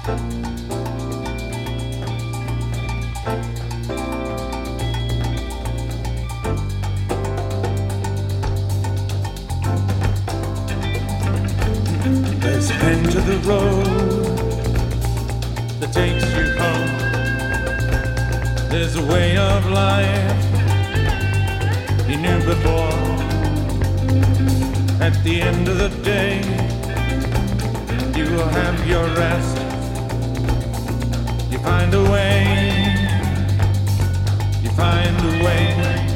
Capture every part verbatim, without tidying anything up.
There's an end to the road that takes you home. There's a way of life you knew before. At the end of the day, you will have your rest. You find a way, you find a way.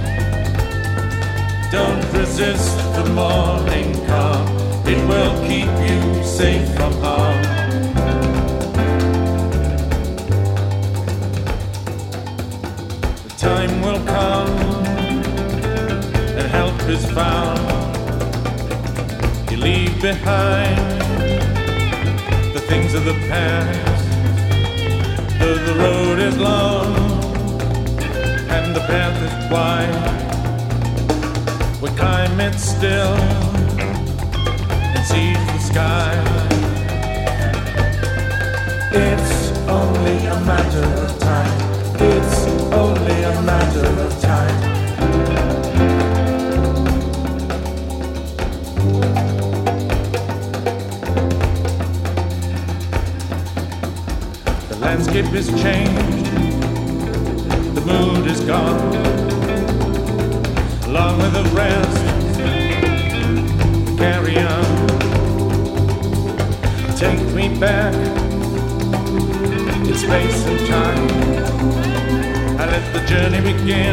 Don't resist the morning calm. It will keep you safe from harm. The time will come and help is found. You leave behind the things of the past. Though the road is long and the path is wide, we climb it still. Sees the sky. It's only a matter of time. It's only a matter of time. The landscape is changed. The mood is gone. Along with the rest, carry on. Take me back in space and time. I let the journey begin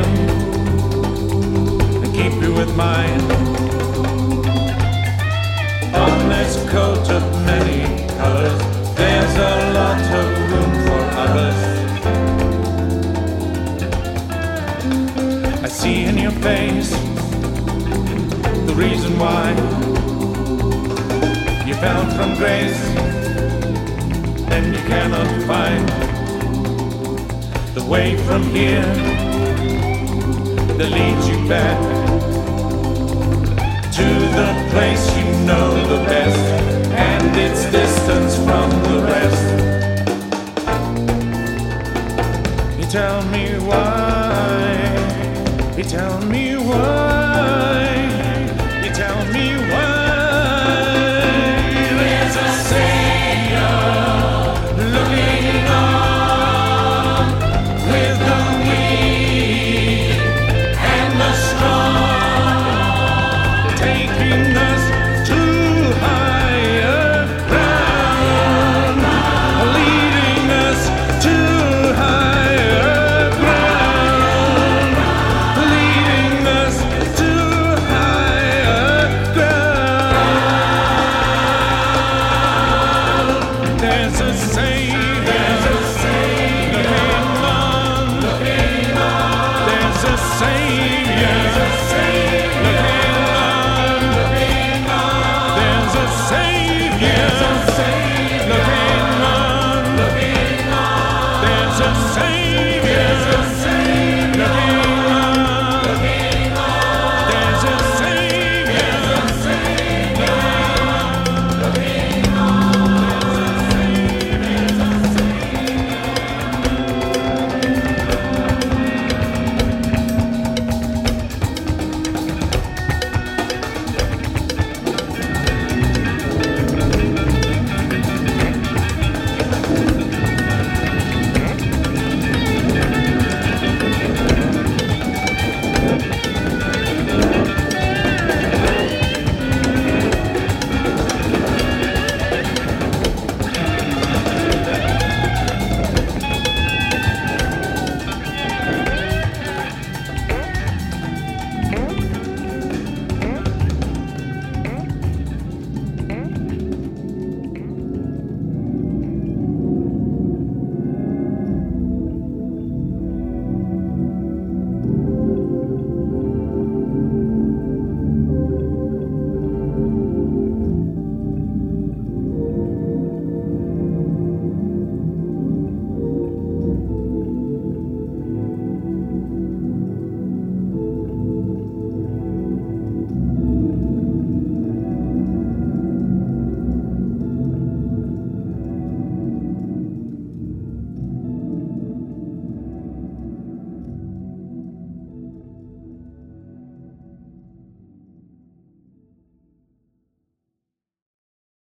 and keep you with mine. On this coat of many colors, there's a lot of room for others. I see in your face the reason why you fell from grace, and you cannot find the way from here that leads you back to the place you know the best, and its distance from the rest. You tell me why, you tell me why, you tell me why. Savior,